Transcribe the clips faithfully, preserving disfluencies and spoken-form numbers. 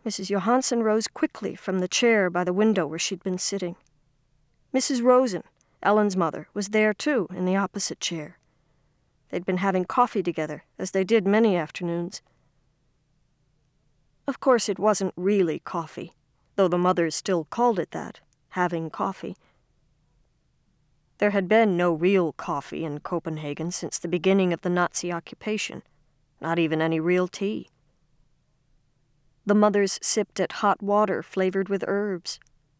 Missus Johansson rose quickly from the chair by the window where she'd been sitting. Missus Rosen, Ellen's mother, was there too, in the opposite chair. They'd been having coffee together, as they did many afternoons. Of course, it wasn't really coffee, though the mothers still called it that, having coffee. There had been no real coffee in Copenhagen since the beginning of the Nazi occupation, not even any real tea. The mothers sipped at hot water flavored with herbs.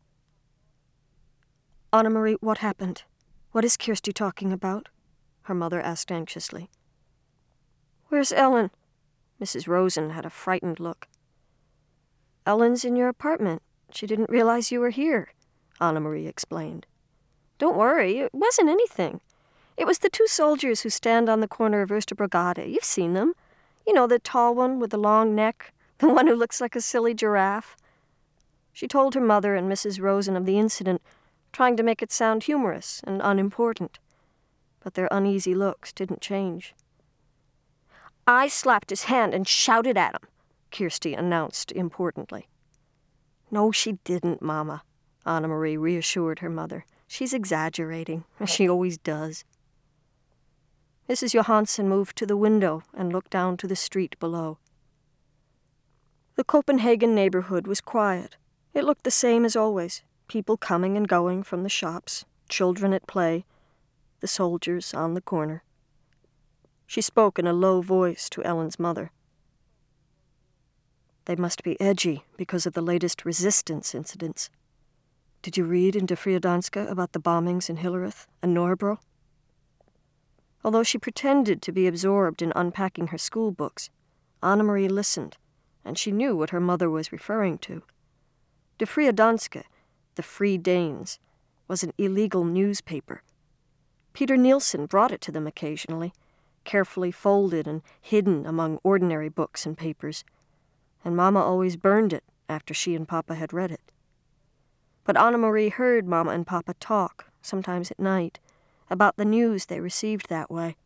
"Anna-Marie, what happened? What is Kirsty talking about?" her mother asked anxiously. "Where's Ellen?" Missus Rosen had a frightened look. "Ellen's in your apartment. She didn't realize you were here," Anna-Marie explained. "Don't worry, it wasn't anything. It was the two soldiers who stand on the corner of Oosterbrogade. You've seen them. You know, the tall one with the long neck, the one who looks like a silly giraffe." She told her mother and Missus Rosen of the incident, trying to make it sound humorous and unimportant. But their uneasy looks didn't change. "I slapped his hand and shouted at him," Kirsty announced importantly. "No, she didn't, Mama," Anna-Marie reassured her mother. "She's exaggerating, as she always does." Missus Johansson moved to the window and looked down to the street below. The Copenhagen neighborhood was quiet. It looked the same as always, people coming and going from the shops, children at play, the soldiers on the corner. She spoke in a low voice to Ellen's mother. "They must be edgy because of the latest resistance incidents. Did you read in Die Freie Danske about the bombings in Hillerød and Nørrebro?" Although she pretended to be absorbed in unpacking her school books, Anna-Marie listened, and she knew what her mother was referring to. Die Freie Danske, the Free Danes, was an illegal newspaper. Peter Nielsen brought it to them occasionally, carefully folded and hidden among ordinary books and papers, and Mama always burned it after she and Papa had read it. But Anna-Marie heard Mama and Papa talk, sometimes at night, about the news they received that way.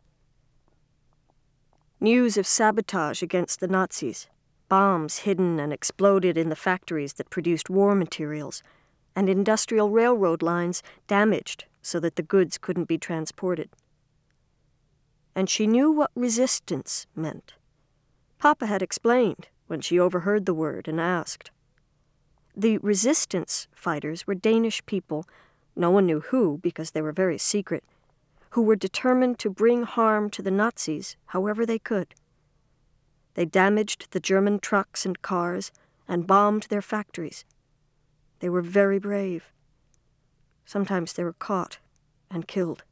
News of sabotage against the Nazis, bombs hidden and exploded in the factories that produced war materials, and industrial railroad lines damaged so that the goods couldn't be transported. And she knew what resistance meant. Papa had explained when she overheard the word and asked. The resistance fighters were Danish people, no one knew who because they were very secret, who were determined to bring harm to the Nazis however they could. They damaged the German trucks and cars and bombed their factories. They were very brave. Sometimes they were caught and killed.